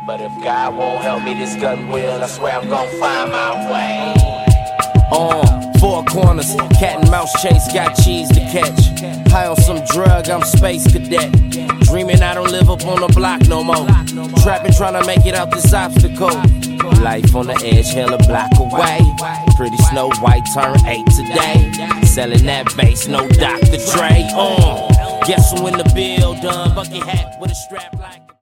But if God won't help me, this gun will. I swear I'm gon' find my way. Four corners, cat and mouse chase, got cheese to catch. High on some drug, I'm space cadet. Dreaming I don't live up on the block no more. Trapping, trying to make it out this obstacle. Life on the edge, hell a block away. Pretty Snow White turned 8 today. Selling that bass, no Dr. Dre. Guess who in the bill done? Bucket hat with a strap like